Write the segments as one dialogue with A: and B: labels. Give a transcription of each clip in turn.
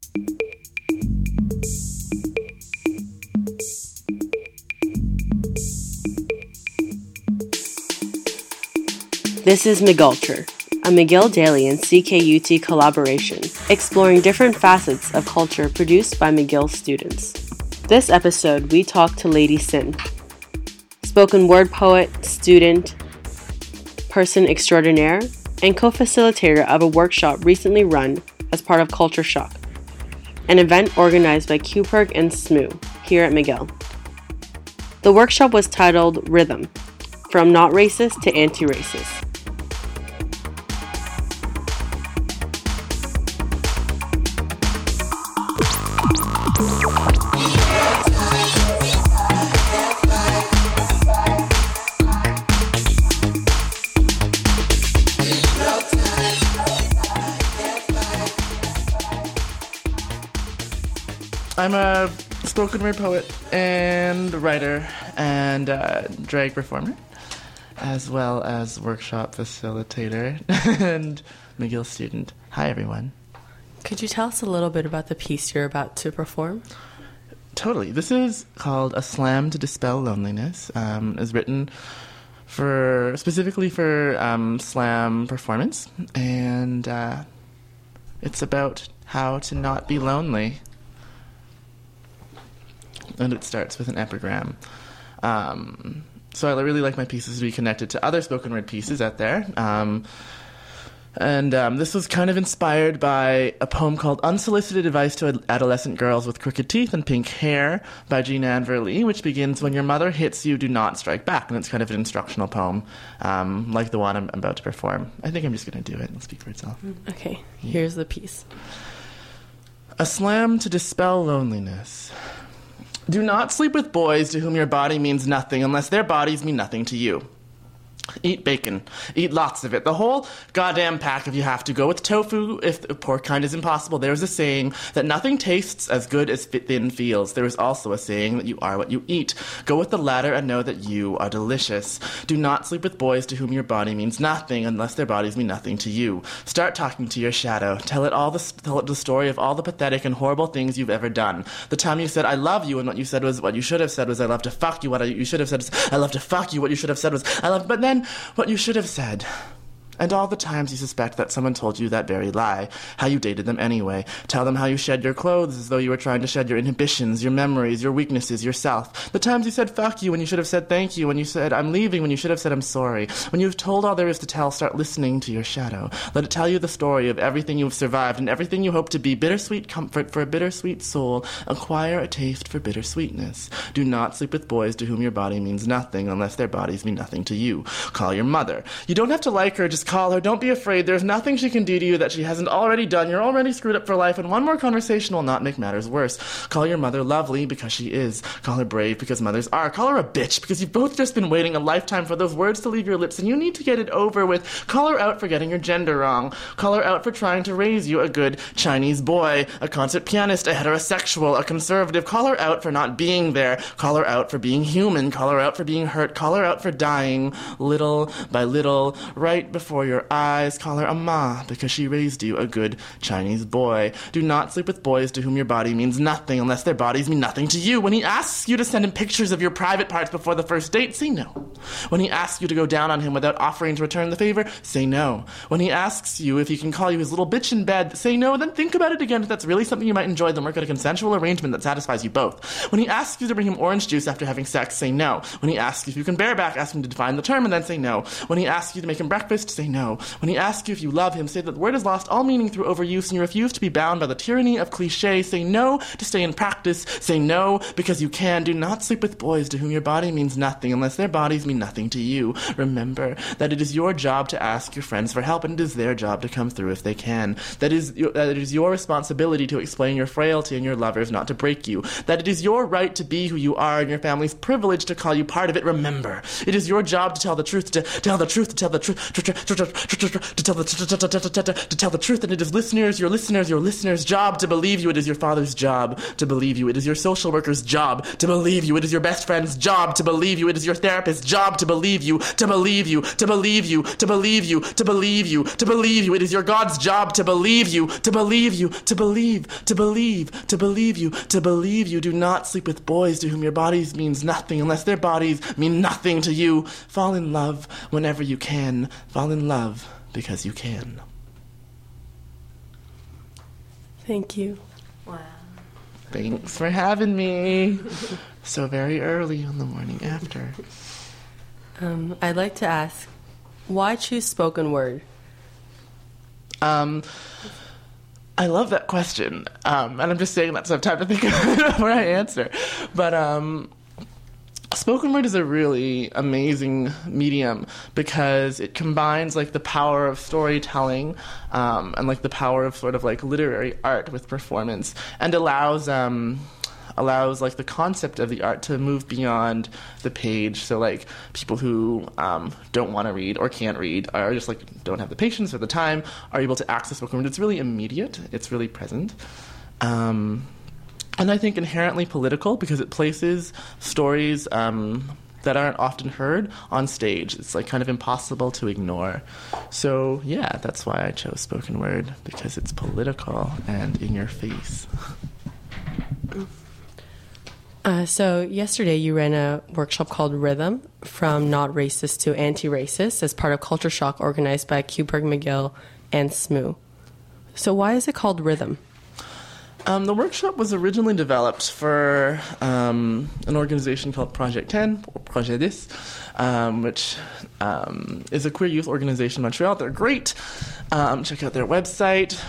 A: This is McGulture, a McGill Daily and CKUT collaboration, exploring different facets of culture produced by McGill students. This episode, we talk to Lady Sin, spoken word poet, student, person extraordinaire, and co-facilitator of a workshop recently run as part of Culture Shock, an event organized by QPerg and SMU here at McGill. The workshop was titled Rhythm, From Not Racist to Anti-Racist.
B: I'm a spoken word poet and writer and drag performer, as well as workshop facilitator and McGill student. Hi, everyone.
C: Could you tell us a little bit about the piece you're about to perform?
B: Totally. This is called A Slam to Dispel Loneliness. It's written specifically for slam performance, and it's about how to not be lonely. And it starts with an epigram. So I really like my pieces to be connected to other spoken word pieces out there. This was kind of inspired by a poem called Unsolicited Advice to Adolescent Girls with Crooked Teeth and Pink Hair by Jean Ann Verlee, which begins, when your mother hits you, do not strike back. And it's kind of an instructional poem, like the one I'm about to perform. I think I'm just going to do it. It'll speak for itself.
C: Okay, here's the piece.
B: A slam to dispel loneliness. Do not sleep with boys to whom your body means nothing unless their bodies mean nothing to you. Eat bacon. Eat lots of it. The whole goddamn pack if you have to. Go with tofu if the pork kind is impossible. There is a saying that nothing tastes as good as thin feels. There is also a saying that you are what you eat. Go with the latter and know that you are delicious. Do not sleep with boys to whom your body means nothing unless their bodies mean nothing to you. Start talking to your shadow. Tell it the story of all the pathetic and horrible things you've ever done. The time you said I love you and what you should have said was I love to fuck you. What you should have said is I love to fuck you. What you should have said was I love. But then what you should have said. And all the times you suspect that someone told you that very lie, how you dated them anyway. Tell them how you shed your clothes as though you were trying to shed your inhibitions, your memories, your weaknesses, yourself. The times you said fuck you when you should have said thank you, when you said I'm leaving when you should have said I'm sorry. When you've told all there is to tell, start listening to your shadow. Let it tell you the story of everything you've survived and everything you hope to be. Bittersweet comfort for a bittersweet soul. Acquire a taste for bittersweetness. Do not sleep with boys to whom your body means nothing unless their bodies mean nothing to you. Call your mother. You don't have to like her, just call her. Don't be afraid. There's nothing she can do to you that she hasn't already done. You're already screwed up for life, and one more conversation will not make matters worse. Call your mother lovely because she is. Call her brave because mothers are. Call her a bitch because you've both just been waiting a lifetime for those words to leave your lips, and you need to get it over with. Call her out for getting your gender wrong. Call her out for trying to raise you a good Chinese boy, a concert pianist, a heterosexual, a conservative. Call her out for not being there. Call her out for being human. Call her out for being hurt. Call her out for dying little by little right before your eyes. Call her a ma because she raised you a good Chinese boy. Do not sleep with boys to whom your body means nothing unless their bodies mean nothing to you. When he asks you to send him pictures of your private parts before the first date, say no. When he asks you to go down on him without offering to return the favor, say no. When he asks you if he can call you his little bitch in bed, say no. Then think about it again. If that's really something you might enjoy, then work out a consensual arrangement that satisfies you both. When he asks you to bring him orange juice after having sex, say no. When he asks you if you can bareback, ask him to define the term and then say no. When he asks you to make him breakfast, say no. When he asks you if you love him, say that the word has lost all meaning through overuse and you refuse to be bound by the tyranny of cliché. Say no to stay in practice. Say no because you can. Do not sleep with boys to whom your body means nothing unless their bodies mean nothing to you. Remember that it is your job to ask your friends for help, and it is their job to come through if they can. That it is your responsibility to explain your frailty and your lovers not to break you. That it is your right to be who you are and your family's privilege to call you part of it. Remember, it is your job to tell the truth, to tell the truth, to tell the truth, tell the truth, and it is your listener's job to believe you. It is your father's job to believe you. It is your social worker's job to believe you. It is your best friend's job to believe you. It is your therapist's job to believe you, to believe you, to believe you, to believe you, to believe you, to believe you. It is your God's job to believe you, to believe you, to believe, to believe, to believe you, to believe you. Do not sleep with boys to whom your bodies means nothing unless their bodies mean nothing to you. Fall in love whenever you can. Fall in love because you can.
C: Thank you.
A: Wow.
B: Thanks for having me. So very early on the morning after.
C: I'd like to ask, why choose spoken word?
B: I love that question. And I'm just saying that so I have time to think about it before I answer. But spoken word is a really amazing medium because it combines like the power of storytelling and like the power of sort of like literary art with performance, and allows like the concept of the art to move beyond the page. So like people who don't want to read or can't read, or just like don't have the patience or the time, are able to access spoken word. It's really immediate. It's really present. And I think inherently political because it places stories that aren't often heard on stage. It's like kind of impossible to ignore. So yeah, that's why I chose spoken word, because it's political and in your face.
C: So yesterday you ran a workshop called Rhythm, From Not Racist to Anti-Racist, as part of Culture Shock, organized by Kuperg McGill and SMU. So why is it called Rhythm?
B: The workshop was originally developed for an organization called Project 10, or Projet 10, which is a queer youth organization in Montreal. They're great. Check out their website.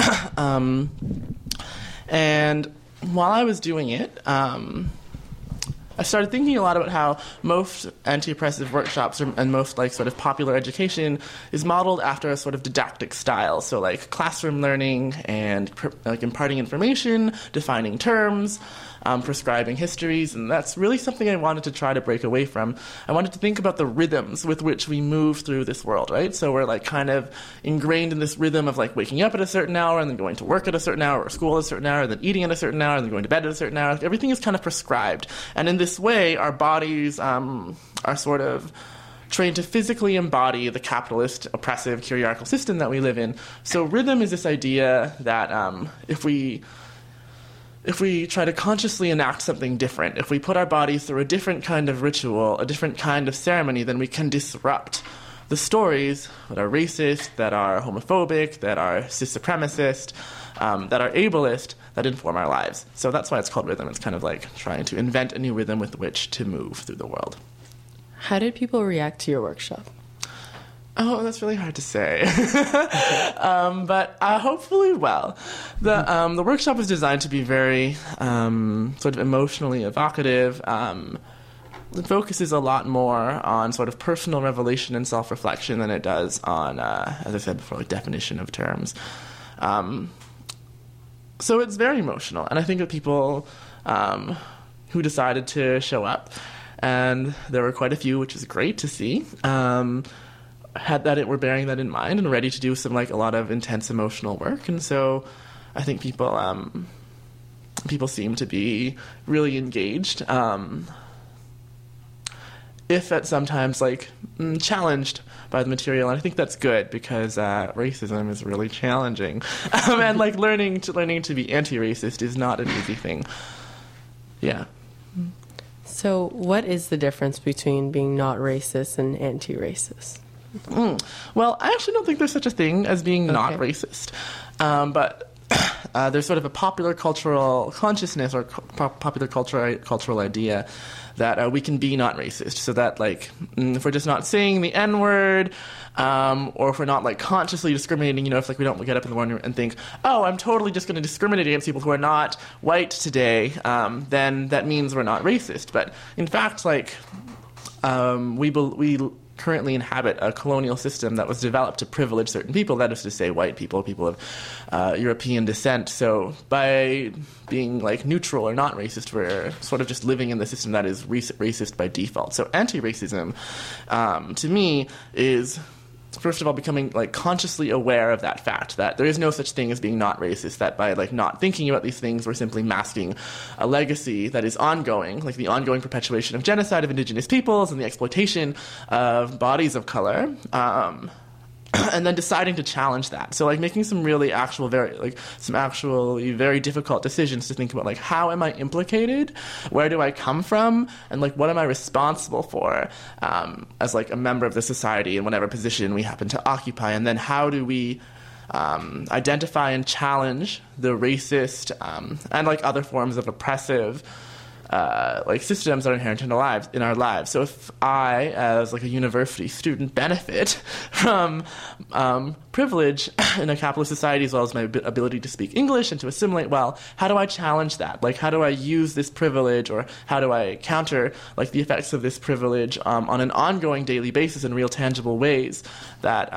B: And while I was doing it, I started thinking a lot about how most anti-oppressive workshops and most like sort of popular education is modeled after a sort of didactic style. So like classroom learning and like imparting information, defining terms, prescribing histories, and that's really something I wanted to try to break away from. I wanted to think about the rhythms with which we move through this world, right? So we're like kind of ingrained in this rhythm of like waking up at a certain hour and then going to work at a certain hour, or school at a certain hour, and then eating at a certain hour, and then going to bed at a certain hour. Everything is kind of prescribed. And in this way, our bodies are sort of trained to physically embody the capitalist, oppressive, hierarchical system that we live in. So rhythm is this idea that if we try to consciously enact something different, if we put our bodies through a different kind of ritual, a different kind of ceremony, then we can disrupt the stories that are racist, that are homophobic, that are cis supremacist, that are ableist, that inform our lives. So that's why it's called rhythm. It's kind of like trying to invent a new rhythm with which to move through the world.
C: How did people react to your workshop?
B: Oh, that's really hard to say. But hopefully well. The workshop is designed to be very sort of emotionally evocative. It focuses a lot more on sort of personal revelation and self-reflection than it does on, as I said before, like definition of terms. So it's very emotional, and I think that people who decided to show up, and there were quite a few, which is great to see, were bearing that in mind and ready to do some like a lot of intense emotional work. And so I think people seem to be really engaged, if at sometimes like challenged by the material. And I think that's good, because racism is really challenging, and like learning to be anti-racist is not an easy thing. Yeah.
C: So what is the difference between being not racist and anti-racist?
B: Well, I actually don't think there's such a thing as being not racist. But there's sort of a popular cultural consciousness or popular cultural idea that we can be not racist. So that, like, if we're just not saying the N-word, or if we're not, like, consciously discriminating, if, like, we don't get up in the morning and think, oh, I'm totally just going to discriminate against people who are not white today, then that means we're not racist. But, in fact, like, we currently inhabit a colonial system that was developed to privilege certain people, that is to say white people, people of European descent. So by being like neutral or not racist, we're sort of just living in the system that is racist by default. So anti-racism, to me, is first of all, becoming like consciously aware of that fact that there is no such thing as being not racist, that by like not thinking about these things, we're simply masking a legacy that is ongoing, like the ongoing perpetuation of genocide of indigenous peoples and the exploitation of bodies of color. And then deciding to challenge that. So, like, making some really actually very difficult decisions to think about, like, how am I implicated? Where do I come from? And, like, what am I responsible for as, like, a member of the society in whatever position we happen to occupy? And then how do we identify and challenge the racist and, like, other forms of oppressive like systems that are inherent in our lives. So if I, as like a university student, benefit from privilege in a capitalist society as well as my ability to speak English and to assimilate well, how do I challenge that? Like, how do I use this privilege, or how do I counter like the effects of this privilege on an ongoing daily basis in real tangible ways that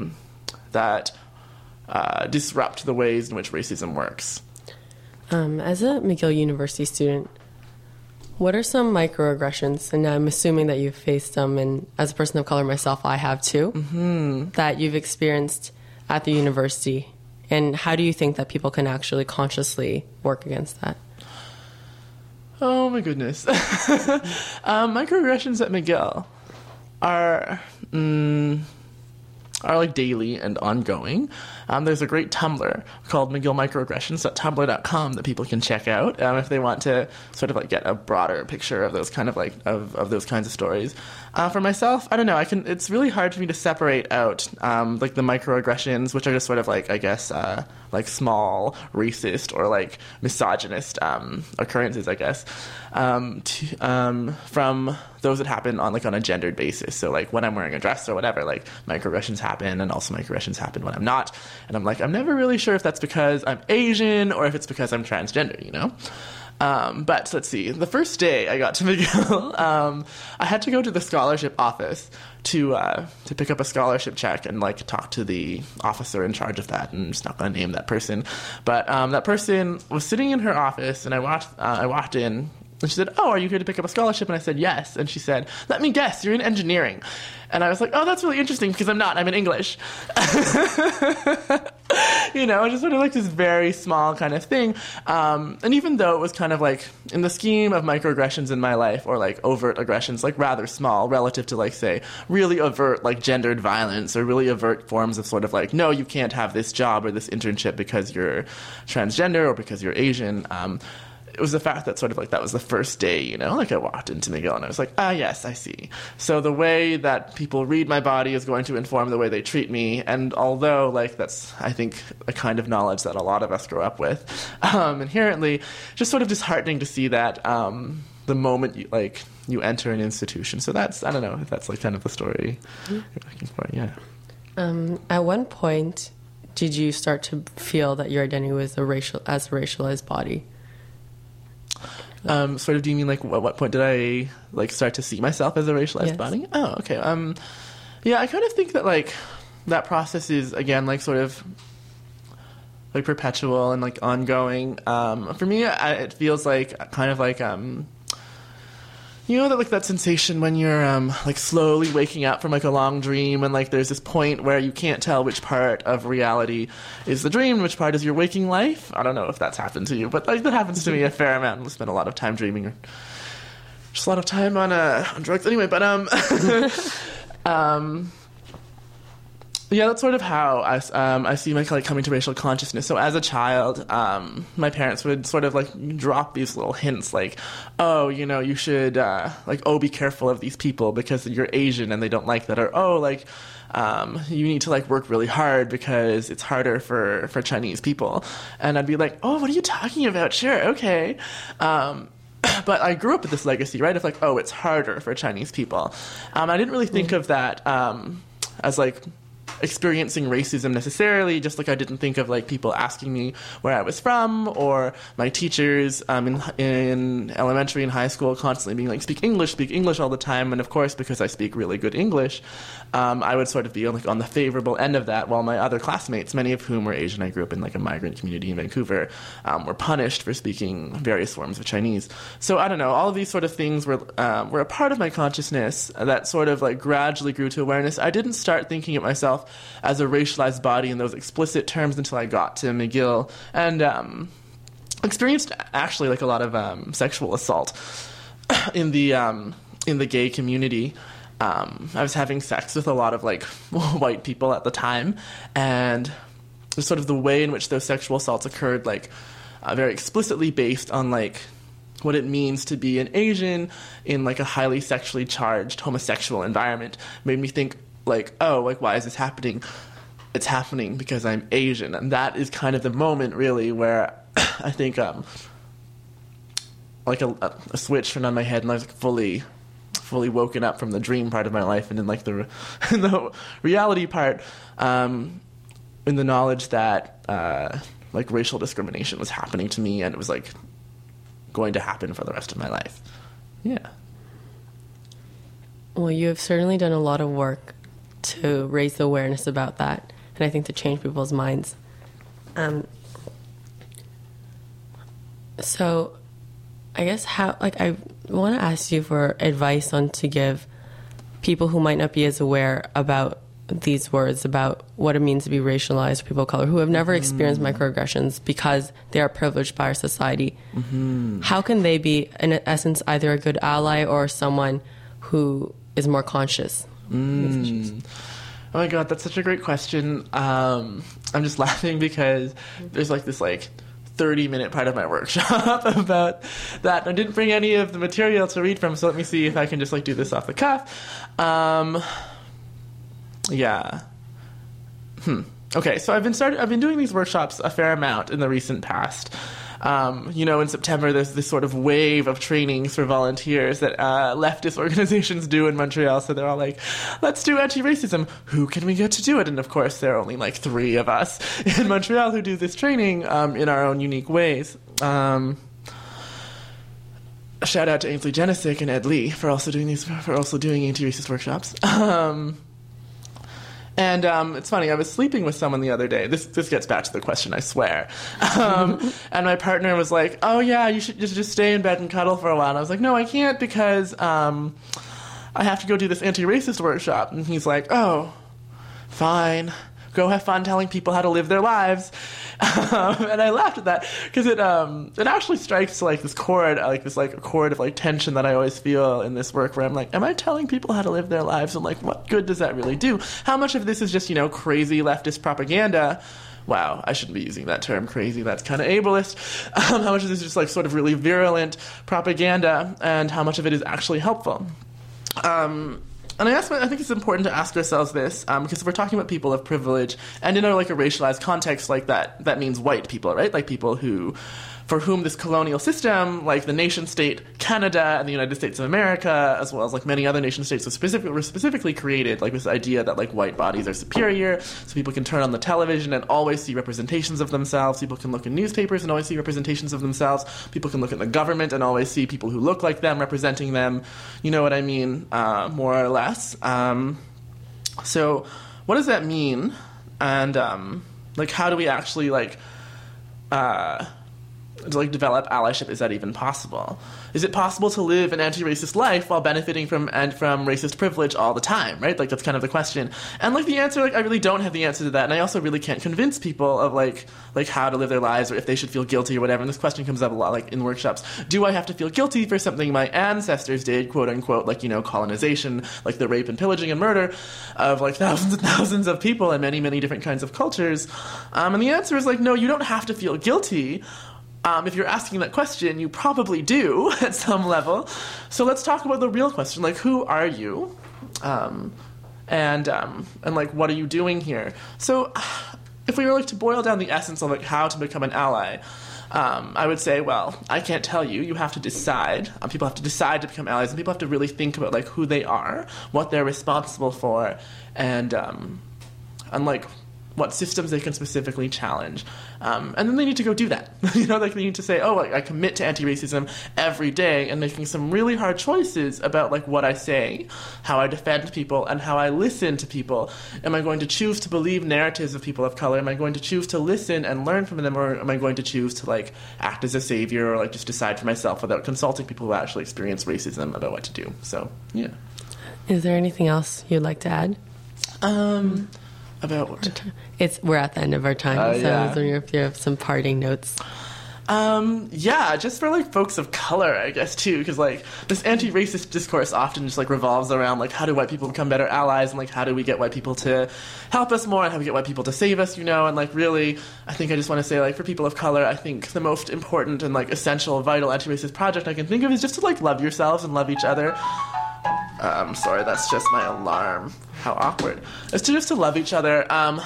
B: disrupt the ways in which racism works?
C: As a McGill University student, what are some microaggressions, and I'm assuming that you've faced them, and as a person of color myself, I have too, that you've experienced at the university, and how do you think that people can actually consciously work against that?
B: Oh my goodness. Microaggressions at McGill are like daily and ongoing. There's a great Tumblr called McGillMicroaggressions.tumblr.com that people can check out if they want to sort of like get a broader picture of those kind of like of those kinds of stories. For myself, I don't know. It's really hard for me to separate out like the microaggressions, which are just sort of like, I guess, like small racist or like misogynist occurrences, I guess, from those that happen on a gendered basis. So like when I'm wearing a dress or whatever, like microaggressions happen, and also microaggressions happen when I'm not. And I'm like, I'm never really sure if that's because I'm Asian or if it's because I'm transgender, you know? But let's see. The first day I got to McGill, I had to go to the scholarship office to pick up a scholarship check and like talk to the officer in charge of that. And I'm just not going to name that person, but that person was sitting in her office, and I walked in. And she said, "Oh, are you here to pick up a scholarship?" And I said, "Yes." And she said, "Let me guess, you're in engineering." And I was like, "Oh, that's really interesting, because I'm not. I'm in English." You know, just sort of like this very small kind of thing. And even though it was kind of like, in the scheme of microaggressions in my life, or like overt aggressions, like rather small relative to like, say, really overt like gendered violence, or really overt forms of sort of like, no, you can't have this job or this internship because you're transgender or because you're Asian. It was the fact that sort of like that was the first day, you know, like I walked into McGill and I was like, yes, I see. So the way that people read my body is going to inform the way they treat me. And although like that's, I think, a kind of knowledge that a lot of us grow up with, inherently, just sort of disheartening to see that the moment you enter an institution. So that's, I don't know if that's like kind of the story you're looking for, yeah.
C: At one point, did you start to feel that your identity was a racialized body?
B: Sort of, do you mean like at what point did I like start to see myself as a racialized body? Oh, okay. Yeah, I kind of think that like that process is again like sort of like perpetual and like ongoing. For me, it feels like kind of like you know, that like that sensation when you're like slowly waking up from like a long dream, and like there's this point where you can't tell which part of reality is the dream and which part is your waking life. I don't know if that's happened to you, but like that happens to me a fair amount. I spend a lot of time dreaming, or just a lot of time on drugs anyway. But yeah, that's sort of how I see my like coming to racial consciousness. So as a child, my parents would sort of like drop these little hints like, oh, you know, you should like, oh, be careful of these people because you're Asian and they don't like that, or oh, like you need to like work really hard because it's harder for Chinese people. And I'd be like, oh, what are you talking about? Sure, okay. But I grew up with this legacy, right, of like, oh, it's harder for Chinese people. I didn't really think of that as like experiencing racism necessarily, just like I didn't think of like people asking me where I was from, or my teachers in elementary and high school constantly being like, speak English all the time. And of course, because I speak really good English, I would sort of be like on the favorable end of that, while my other classmates, many of whom were Asian, I grew up in like a migrant community in Vancouver, were punished for speaking various forms of Chinese. So I don't know, all of these sort of things were a part of my consciousness that sort of like gradually grew to awareness. I didn't start thinking of myself as a racialized body in those explicit terms until I got to McGill and experienced actually like a lot of sexual assault in the gay community. I was having sex with a lot of like white people at the time, and sort of the way in which those sexual assaults occurred, like very explicitly based on like what it means to be an Asian in like a highly sexually charged homosexual environment, made me think like, oh, like why is this happening? It's happening because I'm Asian. And that is kind of the moment really where I think like a switch turned on my head, and I was like fully woken up from the dream part of my life, and in like the reality part, in the knowledge that like racial discrimination was happening to me, and it was like going to happen for the rest of my life. Yeah.
C: Well, you have certainly done a lot of work to raise the awareness about that, and I think to change people's minds. So I guess I want to ask you for advice on to give people who might not be as aware about these words, about what it means to be racialized, people of color, who have never experienced microaggressions because they are privileged by our society. Mm-hmm. How can they be, in essence, either a good ally or someone who is more conscious?
B: Oh my God, that's such a great question. I'm just laughing because there's like this like 30-minute part of my workshop about that. I didn't bring any of the material to read from, so let me see if I can just like do this off the cuff. Yeah. Okay, so I've been doing these workshops a fair amount in the recent past. In September, there's this sort of wave of trainings for volunteers that leftist organizations do in Montreal. So they're all like, let's do anti-racism. Who can we get to do it? And of course, there are only like 3 of us in Montreal who do this training in our own unique ways. Shout out to Ainsley Jenisic and Ed Lee for also doing anti-racist workshops. And it's funny, I was sleeping with someone the other day. This gets back to the question, I swear. And my partner was like, oh yeah, you should just stay in bed and cuddle for a while. And I was like, no, I can't because I have to go do this anti-racist workshop. And he's like, oh, fine. Go have fun telling people how to live their lives. And I laughed at that because it actually strikes like this chord, like this like chord of like tension that I always feel in this work, where I'm like, am I telling people how to live their lives, and like what good does that really do? How much of this is just crazy leftist propaganda? Wow, I shouldn't be using that term, crazy. That's kind of ableist. How much of this is just like sort of really virulent propaganda, and how much of it is actually helpful? And I think it's important to ask ourselves this, because if we're talking about people of privilege, and in a racialized context like that means white people, right? Like people for whom this colonial system, like the nation state Canada and the United States of America, as well as like many other nation states, were specifically created, like this idea that like white bodies are superior, so people can turn on the television and always see representations of themselves. People can look in newspapers and always see representations of themselves. People can look at the government and always see people who look like them representing them. You know what I mean, more or less. So what does that mean? And how do we actually to develop allyship? Is that even possible? Is it possible to live an anti-racist life while benefiting from racist privilege all the time, right? Like, that's kind of the question. And the answer, I really don't have the answer to that, and I also really can't convince people of how to live their lives, or if they should feel guilty or whatever. And this question comes up a lot, in workshops. Do I have to feel guilty for something my ancestors did, quote unquote, colonization, the rape and pillaging and murder of thousands and thousands of people in many, many different kinds of cultures? And the answer is no, you don't have to feel guilty. If you're asking that question, you probably do at some level. So let's talk about the real question, who are you? And what are you doing here? So if we were to boil down the essence of how to become an ally, I would say, well, I can't tell you. You have to decide. People have to decide to become allies, and people have to really think about who they are, what they're responsible for, and and like what systems they can specifically challenge. And then they need to go do that. Like they need to say, oh, I commit to anti-racism every day, and making some really hard choices about like what I say, how I defend people, and how I listen to people. Am I going to choose to believe narratives of people of color? Am I going to choose to listen and learn from them, or am I going to choose to like act as a savior, or like just decide for myself without consulting people who actually experience racism about what to do? So, yeah.
C: Is there anything else you'd like to add?
B: About what?
C: We're at the end of our time, so
B: yeah.
C: I was wondering if you have some parting notes.
B: Yeah, just for like folks of color, I guess too, because like this anti-racist discourse often just like revolves around like how do white people become better allies, and like how do we get white people to help us more, and how do we get white people to save us, and like really, I think I just want to say like for people of color, I think the most important and like essential, vital anti-racist project I can think of is just to like love yourselves and love each other. Sorry, that's just my alarm. How awkward. It's just to love each other.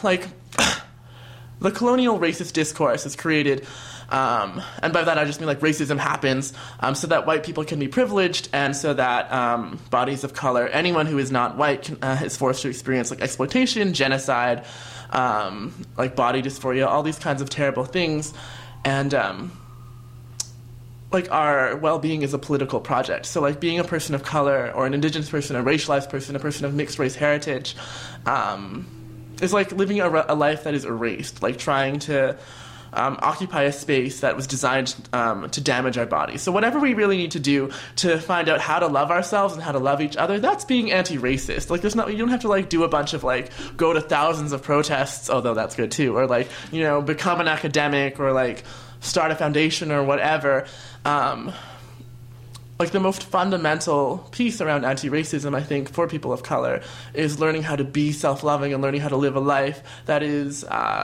B: The colonial racist discourse is created, and by that I just mean like racism happens, so that white people can be privileged, and so that bodies of color, anyone who is not white, is forced to experience like exploitation, genocide, like body dysphoria, all these kinds of terrible things, and like our well-being is a political project. So like being a person of color, or an indigenous person, a racialized person, a person of mixed race heritage, is like living a life that is erased, like trying to occupy a space that was designed to damage our bodies. So whatever we really need to do to find out how to love ourselves and how to love each other, that's being anti-racist. Like you don't have to like do a bunch of like go to thousands of protests, although that's good too, or like become an academic, or like start a foundation or whatever. Like the most fundamental piece around anti-racism, I think, for people of color is learning how to be self-loving and learning how to live a life that is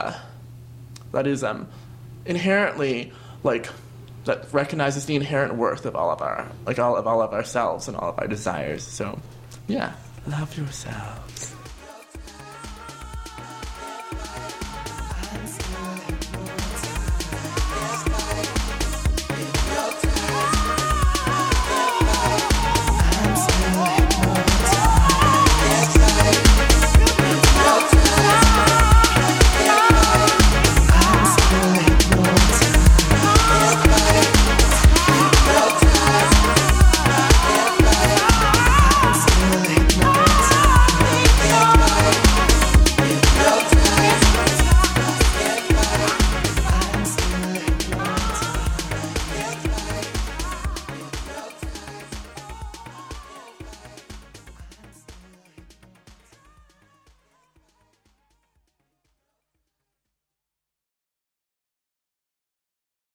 B: inherently like that recognizes the inherent worth of all of ourselves and all of our desires. So, yeah, love yourselves.